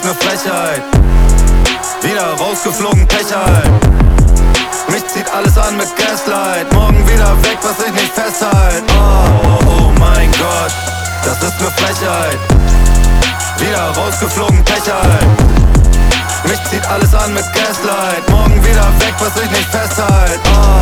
ist ne Frechheit. Wieder rausgeflogen, Pech halt. Mich zieht alles an mit Gaslight. Morgen wieder weg, was ich nicht festhalt. Oh mein Gott, das ist ne Frechheit. Wieder rausgeflogen, Pech halt. Mich zieht alles an mit Gaslight. Morgen wieder weg, was ich nicht festhalt.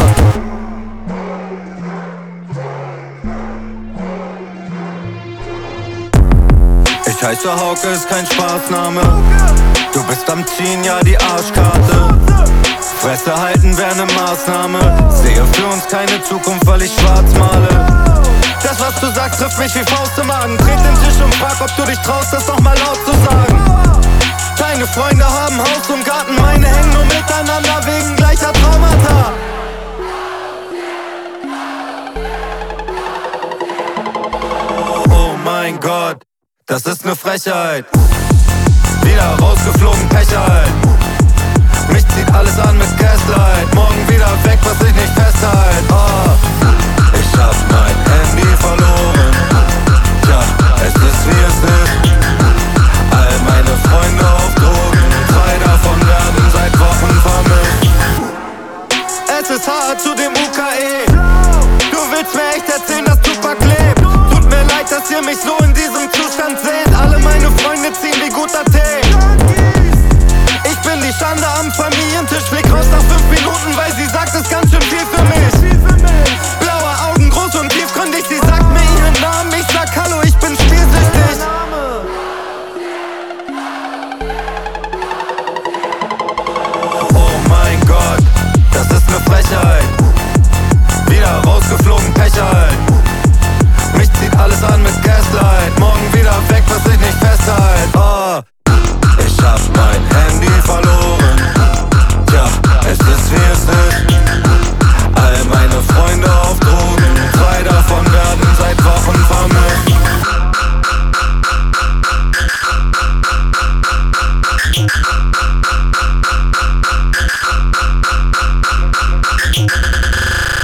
Ich heiße Hauke, ist kein Spaßname. Du bist am Ziehen, ja die Arschkarte. Fresse halten wäre ne Maßnahme. Sehe für uns keine Zukunft, weil ich schwarz male. Das, was du sagst, trifft mich wie Faust im Magen. Tret den Tisch und frag, ob du dich traust, das noch mal laut zu sagen. Deine Freunde haben Haus und Garten, meine hängen nur miteinander wegen gleicher Traumata. Oh mein Gott, das ist ne Frechheit. Wieder rausgeflogen, Pech halt. Mich zieht alles an mit Gaslight. Morgen wieder weg, was ich nicht festhalt. Ich hab mein Handy verloren. Tja, es ist wie es ist. All meine Freunde auf Drogen. 2 davon werden seit Wochen vermisst. Es ist hart zu dem UKE. Du willst mir echt erzählen, dass Tupac lebt. Tut mir leid, dass ihr mich so